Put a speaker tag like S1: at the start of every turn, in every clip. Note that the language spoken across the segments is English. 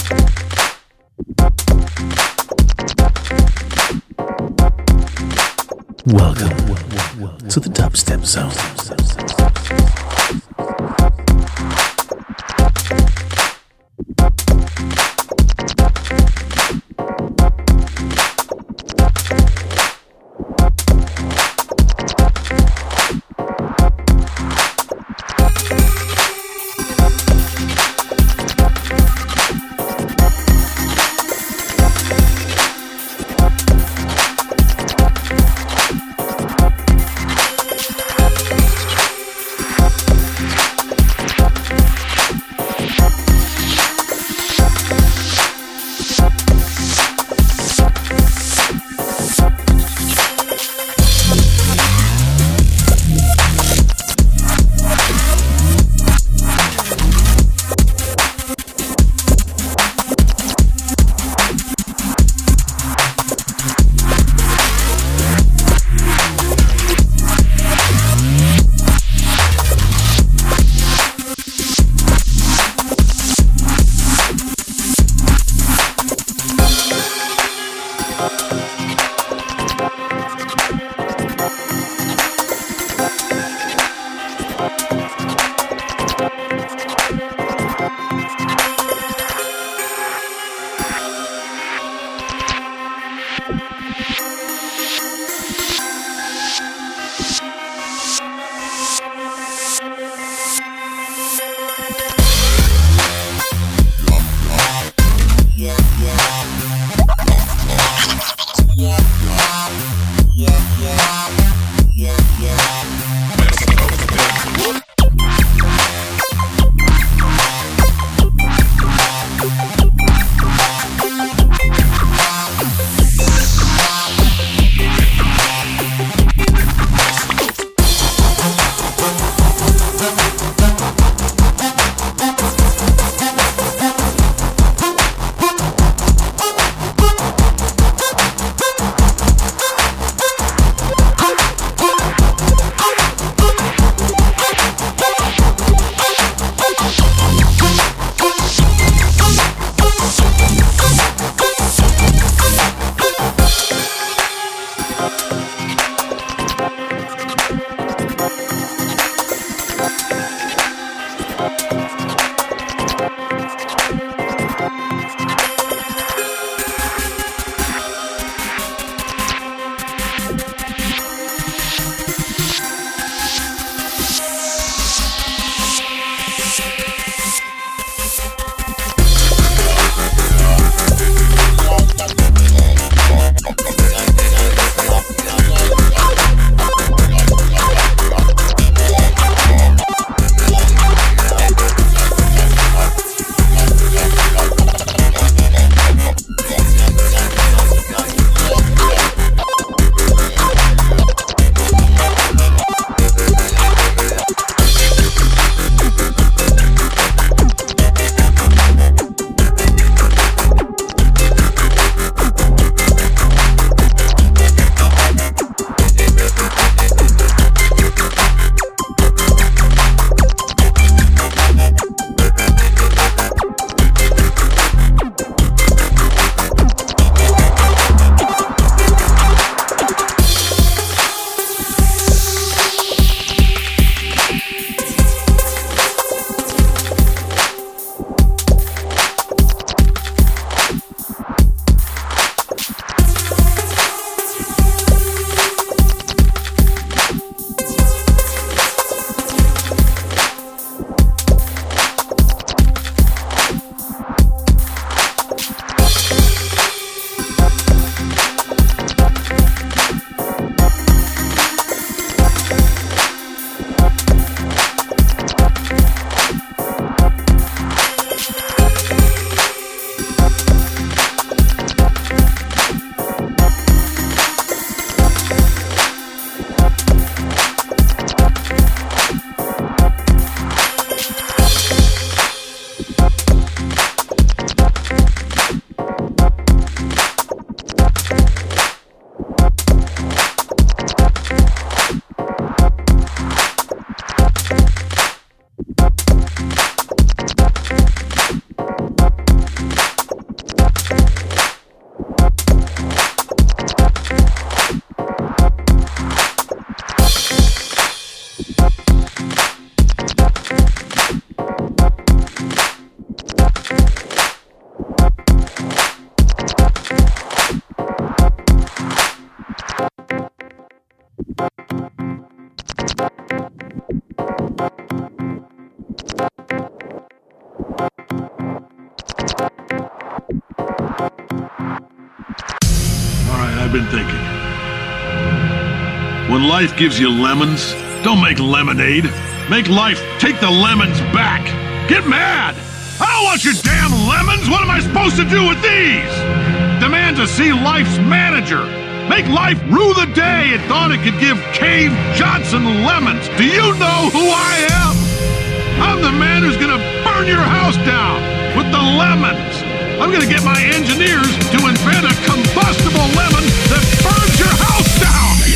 S1: Welcome to the Dubstep Zone.
S2: I've been thinking. When life gives you lemons, don't make lemonade. Make life take the lemons back. Get mad! I don't want your damn lemons! What am I supposed to do with these? Demand to see life's manager. Make life rue the day it thought it could give Cave Johnson lemons. Do you know who I am? I'm the man who's gonna burn your house down with the lemons. I'm gonna get my engineers to invent a combustible lemon that burns your house down.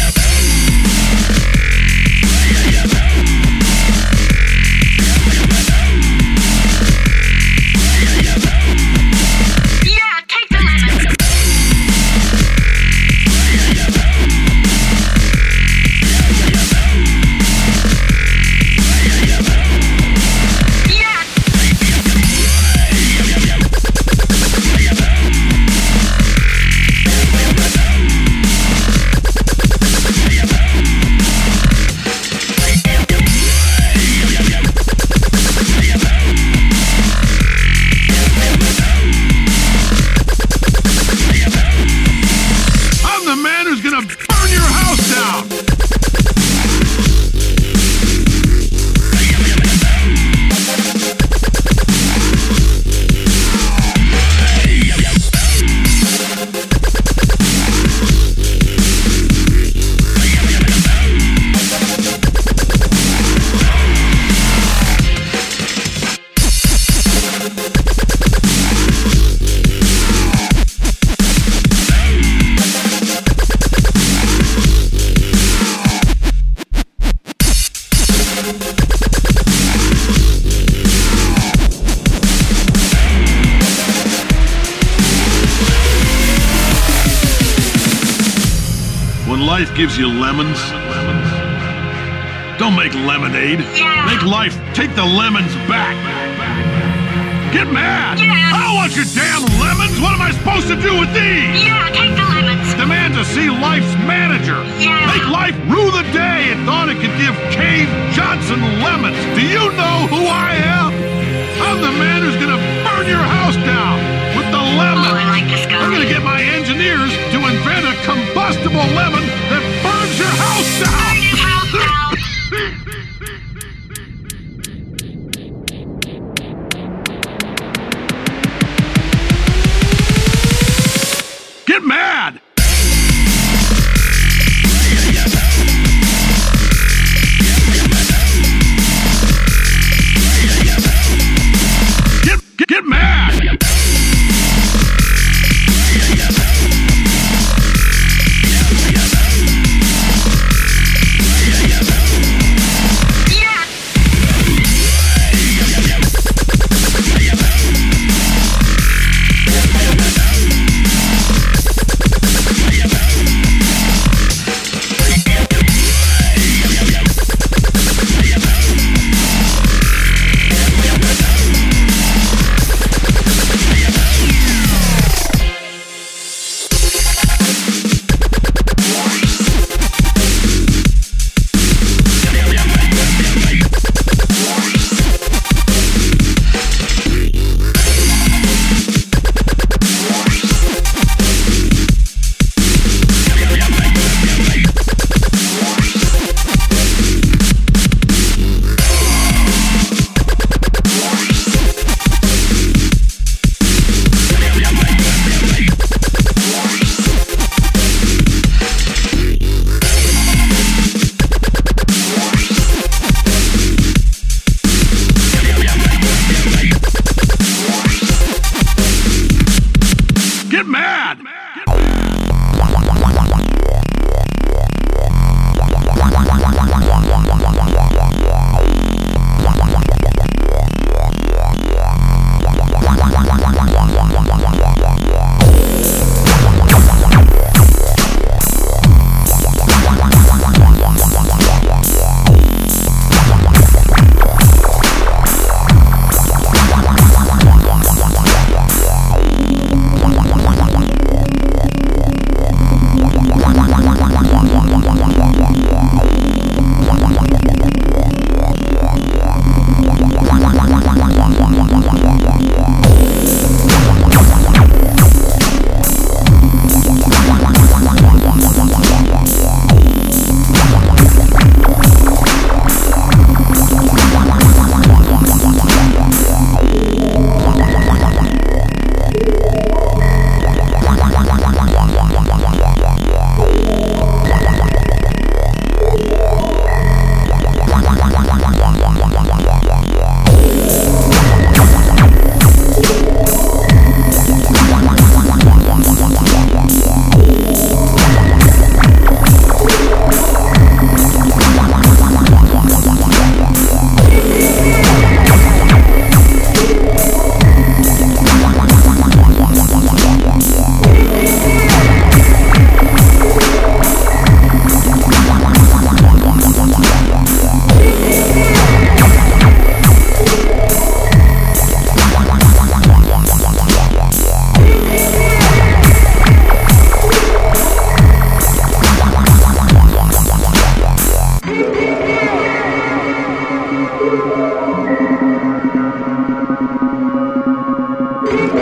S2: Life gives you lemons. Don't make lemonade. Make life take the lemons back. Get mad! I don't want your damn lemons! What am I supposed to do with these?
S3: Take the lemons.
S2: Demand to see life's manager. Make life rue the day it thought it could give Cave Johnson lemons. Do you know who I am? I'm the man who's gonna burn your house down with the lemons.
S3: Oh, I like this guy.
S2: I'm gonna get my engineers to invent a combustible lemon that burns your house down.
S3: Burn his house down.
S2: Get mad! Get mad!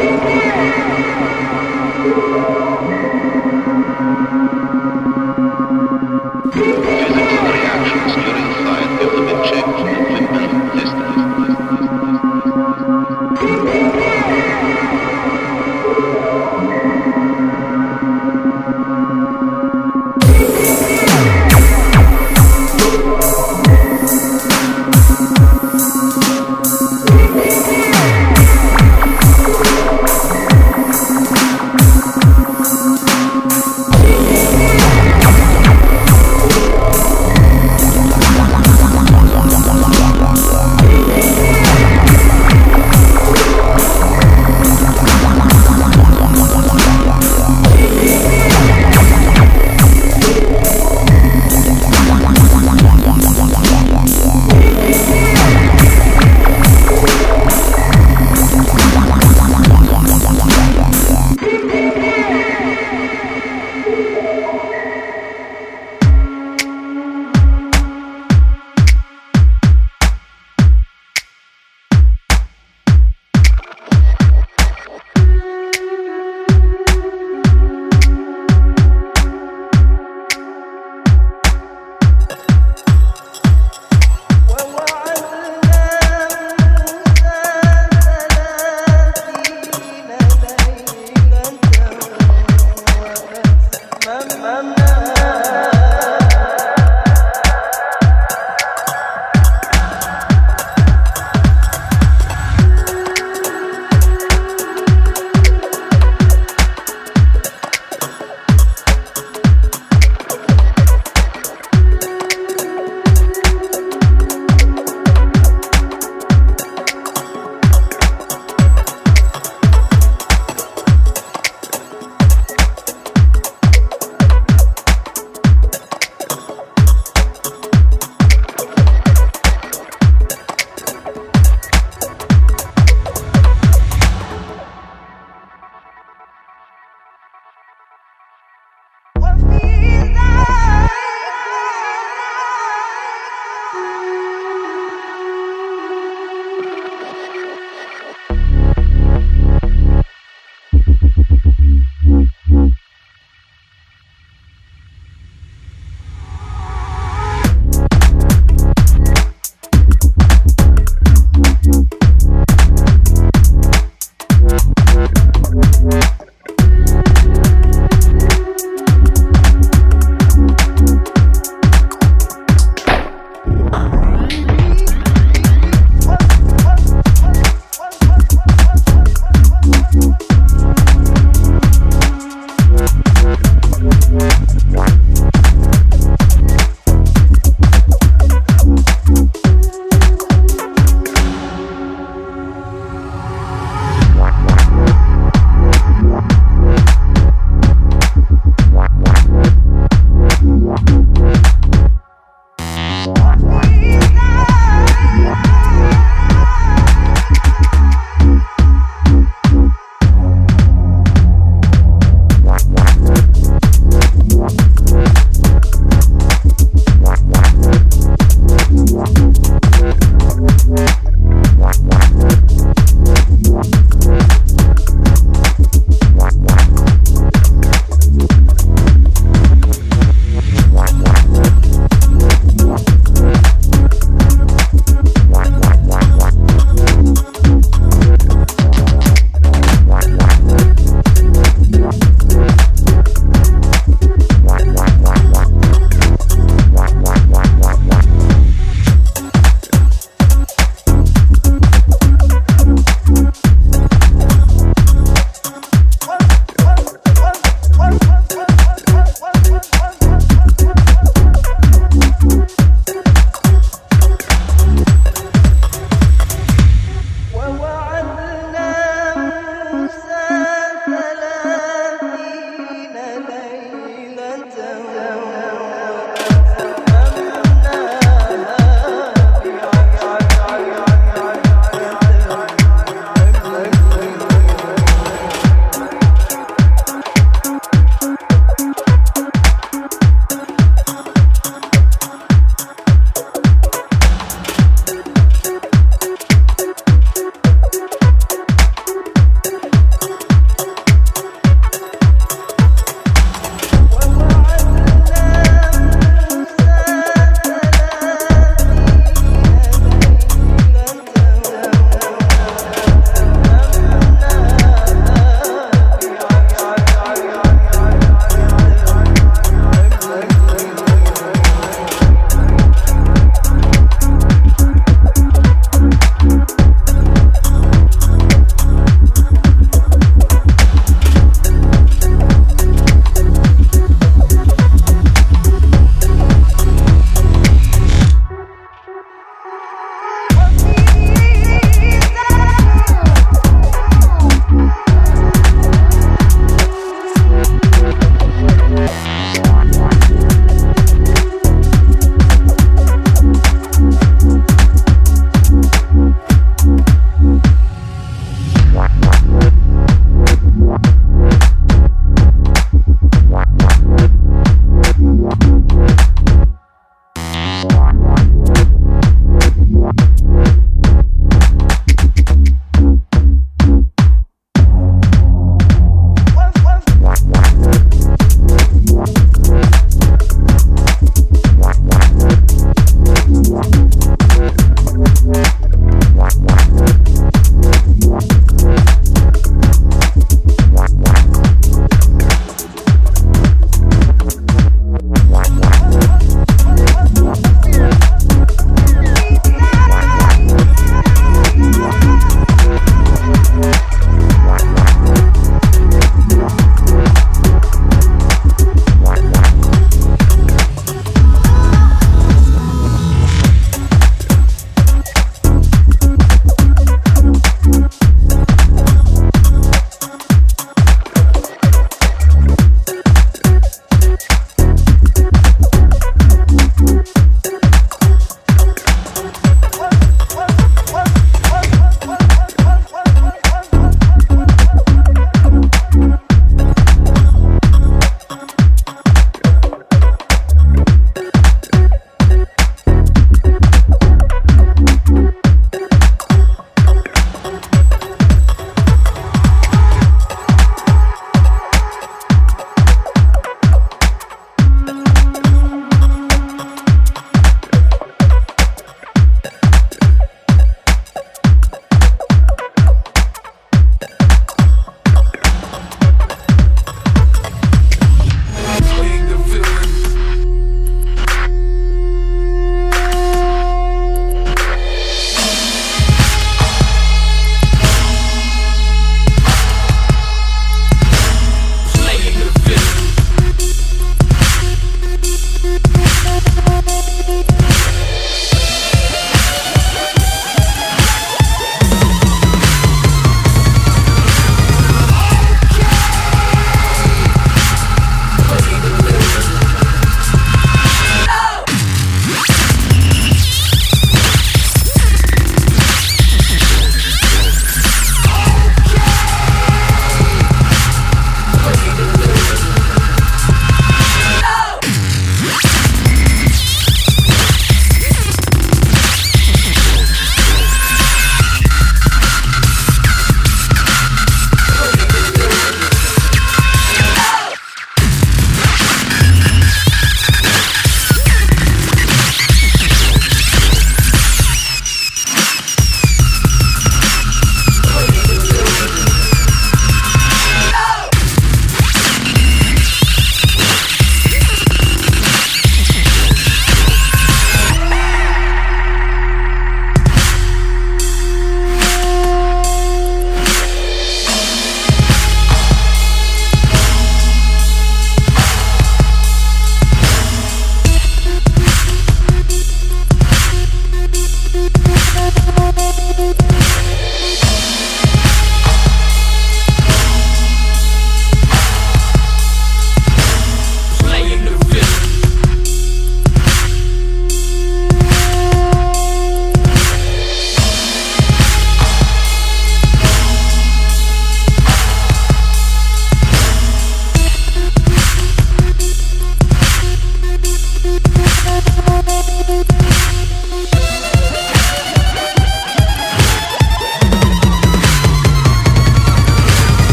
S4: Physical reactions during flight have to be checked and tested.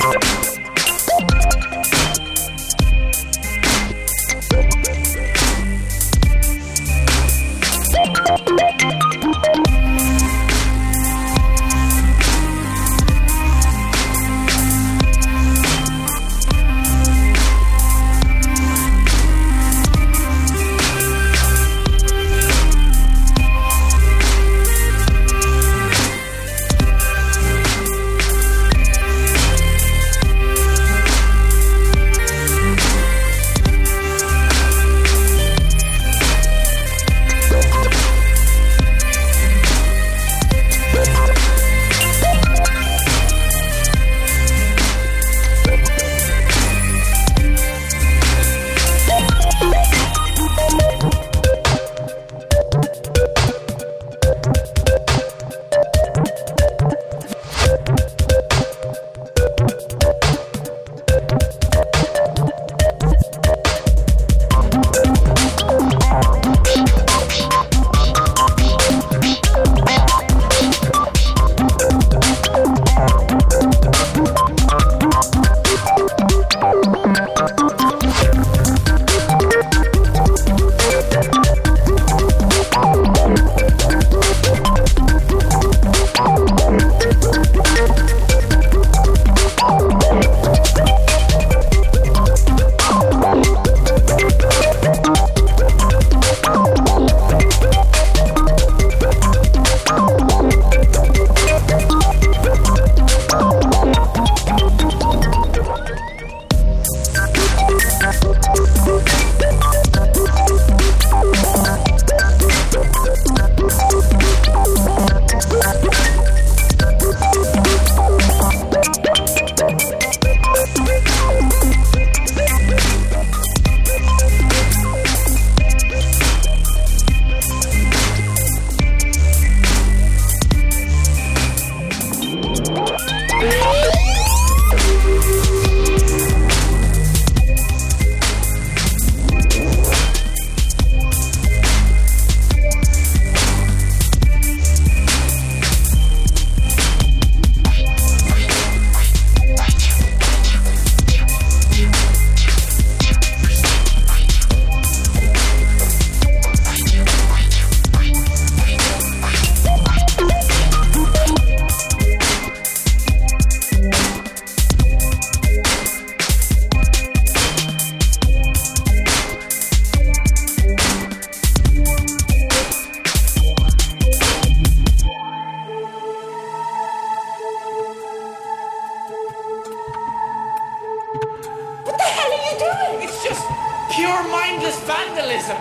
S5: Pure mindless vandalism.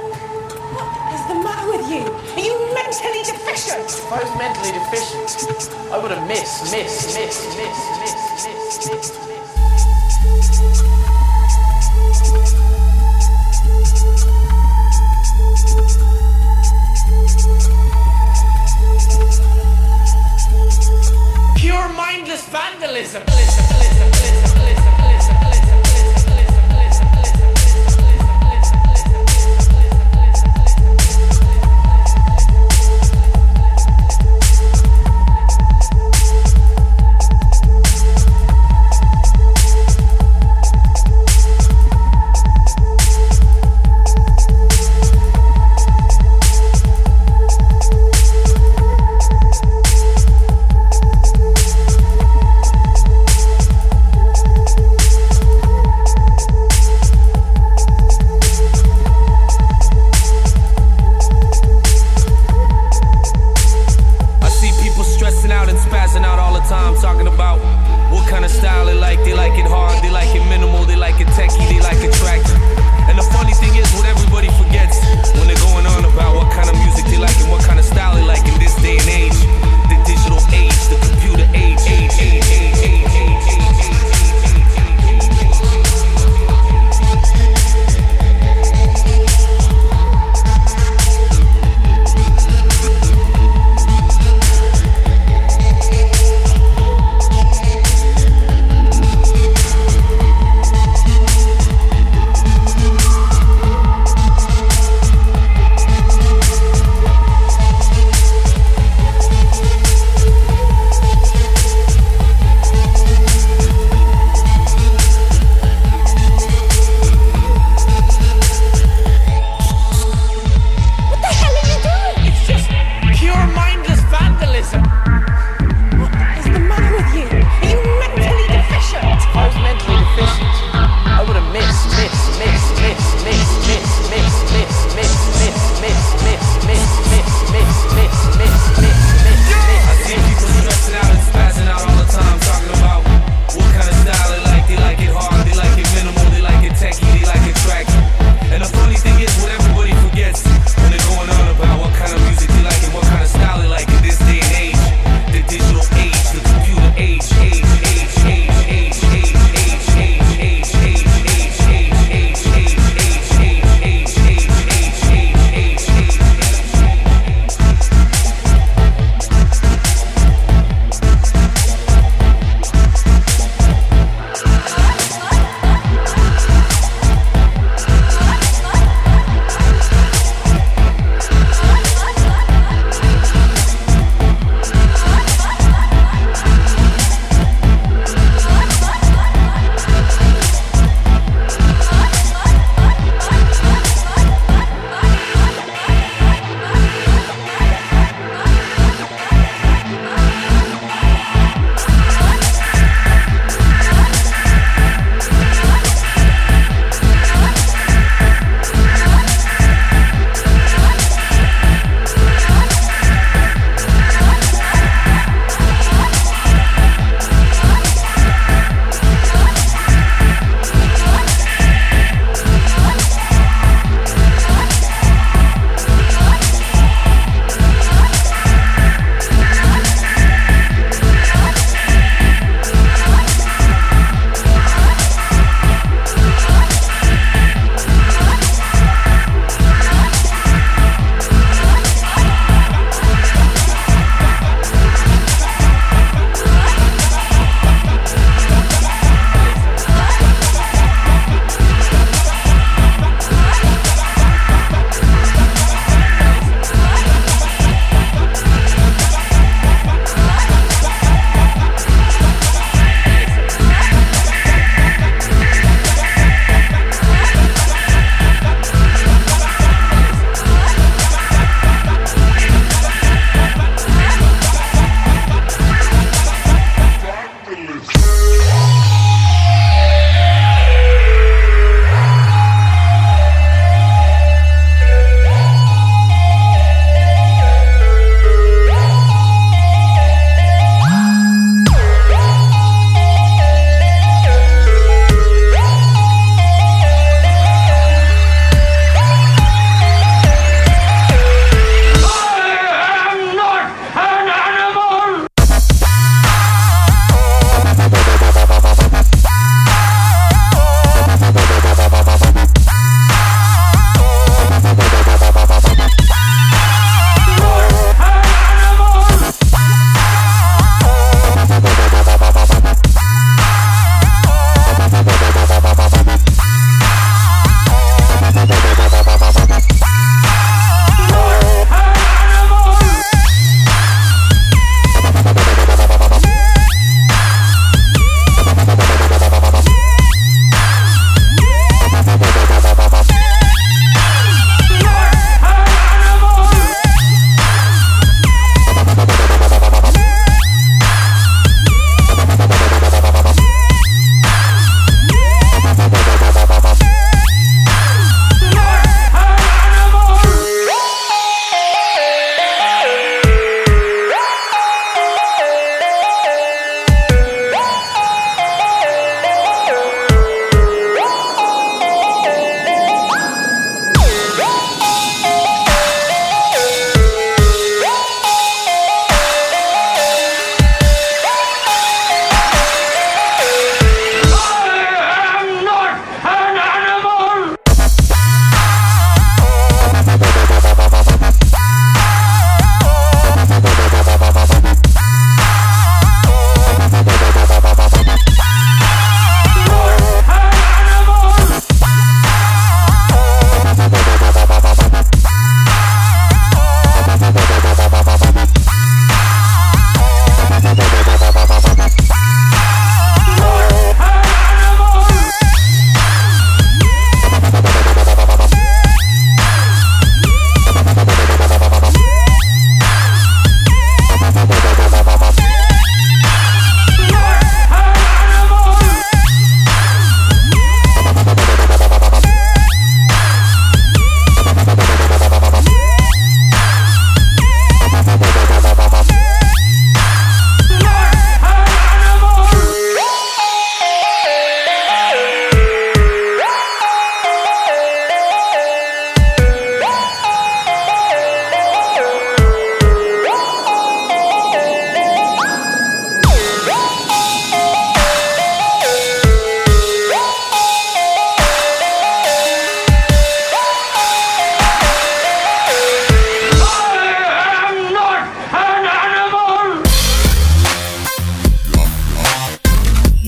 S6: What is the matter with you? Are you mentally deficient?
S5: If I was mentally deficient, I would have missed. Pure mindless vandalism.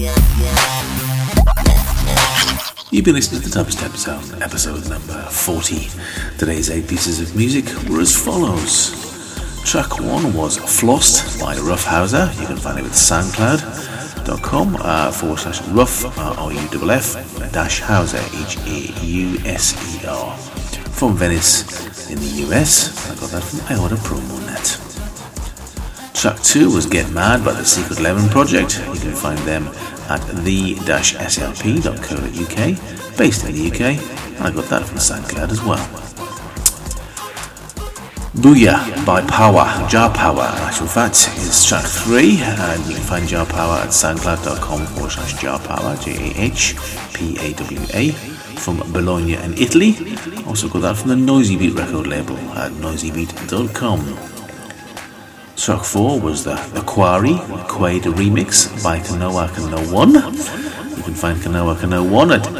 S1: You've been listening to the Dubstep Zone, episode number 40. Today's 8 pieces of music were as follows. Track 1 was Flossed by Rough Hauser. You can find it at soundcloud.com /rough, RUFF-Hauser, HAUSER. From Venice in the US. I got that from IotaPromo.net. Track 2 was Get Mad by the Secret Lemon Project. You can find them at the-slp.co.uk, based in the UK, and I got that from SoundCloud as well. Booyah by Power, Jar Power, in actual fact, is track 3, and you can find Jar Power at soundcloud.com /Jar Power, JAHPAWA, from Bologna in Italy. Also got that from the Noisy Beat record label at noisybeat.com. Track 4 was the Quarry Quaid remix by Kanoa Kano 1. You can find Kanoa Kano 1 at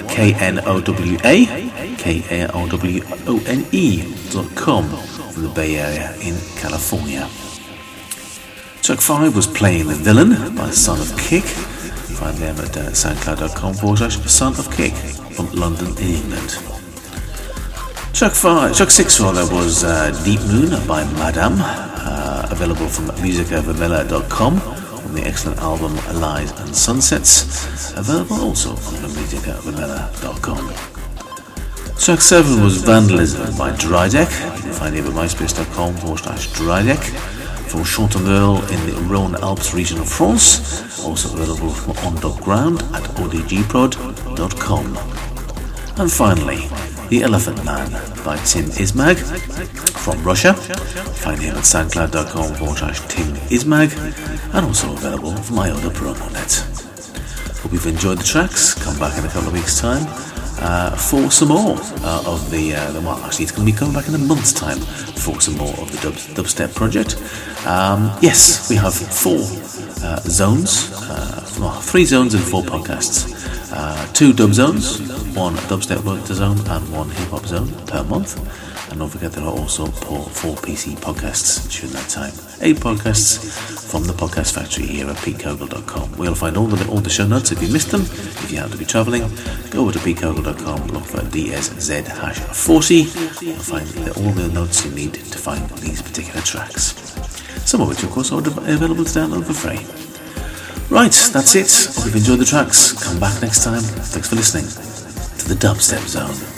S1: KNOWA.com from the Bay Area in California. Track 5 was Playing the Villain by Son of Kick. You can find them at soundcloud.com /Son of Kick from London in England. Track 6 was Deep Moon by Madame, available from musicavamilla.com on the excellent album Lies and Sunsets, available also on the musicavamilla.com. Track 7 was Vandalism by Drydeck. You can find it at myspace.com /Drydeck from Chantemerle in the Rhône Alps region of France, also available from On.Ground at odgprod.com. And finally, The Elephant Man by Tim Ismag from Russia. Find him at soundcloud.com /Tim Ismag, and also available from IotaPromo.net. Hope you've enjoyed the tracks. Come back in a couple of weeks' time for some more of the actually it's going to be coming back in a month's time for some more of the dubstep project. Yes, we have 4 zones, 3 zones and 4 podcasts. 2 dub zones, 1 dubstep zone and 1 hip hop zone per month. And don't forget there are also 4 PC podcasts during that time. 8 podcasts from the podcast factory here at petecogle.com. We'll find all the show notes if you missed them. If you happen to be travelling, go over to petecogle.com, look for DSZ-40. You'll find all the notes you need to find these particular tracks. Some of which, of course, are available to download for free. Right, that's it. Hope you've enjoyed the tracks. Come back next time. Thanks for listening to the Dubstep Zone.